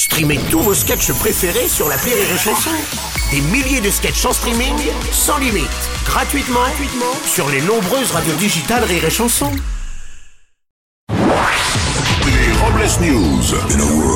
Streamez tous vos sketchs préférés sur l'appli Rire et Chanson. Des milliers de sketchs en streaming, sans limite, gratuitement sur les nombreuses radios digitales Rire et Chanson. Les Robles News.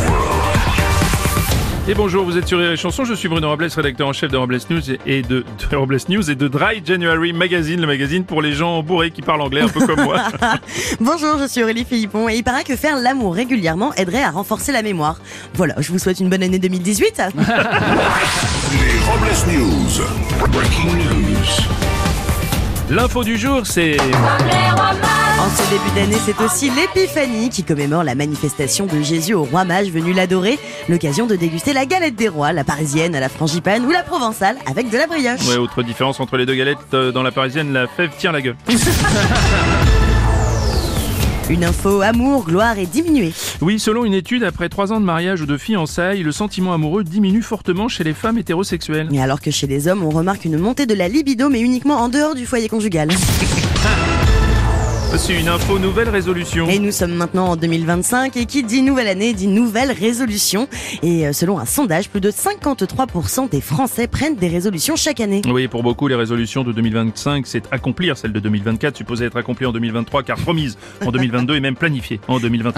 Et bonjour, vous êtes sur Rire et Chanson, je suis Bruno Robles, rédacteur en chef de Robles News et de Robles News et de Dry January Magazine, le magazine pour les gens bourrés qui parlent anglais un peu comme moi. Bonjour, je suis Aurélie Philippon et il paraît que faire l'amour régulièrement aiderait à renforcer la mémoire. Voilà, je vous souhaite une bonne année 2018. Les Robles News. Breaking news. L'info du jour, c'est... En ce début d'année, c'est aussi l'Épiphanie qui commémore la manifestation de Jésus au roi mage venu l'adorer. L'occasion de déguster la galette des rois, la parisienne à la frangipane ou la provençale avec de la brioche. Ouais, autre différence entre les deux galettes, dans la parisienne, la fève tient la gueule. Une info amour, gloire et diminué. Oui, selon une étude, après 3 ans de mariage ou de fiançailles, le sentiment amoureux diminue fortement chez les femmes hétérosexuelles. Et alors que chez les hommes, on remarque une montée de la libido, mais uniquement en dehors du foyer conjugal. C'est une info nouvelle résolution. Et nous sommes maintenant en 2025 et qui dit nouvelle année dit nouvelle résolution. Et selon un sondage, plus de 53% des Français prennent des résolutions chaque année. Oui, pour beaucoup, les résolutions de 2025, c'est accomplir celles de 2024, supposées être accomplies en 2023, car promises en 2022 et même planifiées en 2021.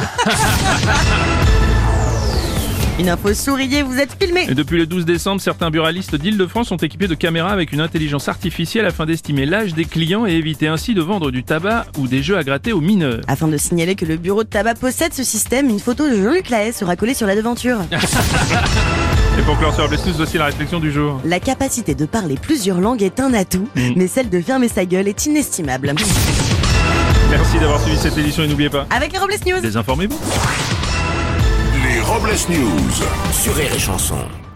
Une info souriez, vous êtes filmé. Et depuis le 12 décembre, certains buralistes d'Île-de-France sont équipés de caméras avec une intelligence artificielle afin d'estimer l'âge des clients et éviter ainsi de vendre du tabac ou des jeux à gratter aux mineurs. Afin de signaler que le bureau de tabac possède ce système, une photo de Jean-Luc Lahaye sera collée sur la devanture. Et pour clore sur Robles News, voici la réflexion du jour. La capacité de parler plusieurs langues est un atout, mais celle de fermer sa gueule est inestimable. Merci d'avoir suivi cette édition et n'oubliez pas, Avec les Robles News. désinformez-vous. Les Robles News. Sur Rire et Chanson.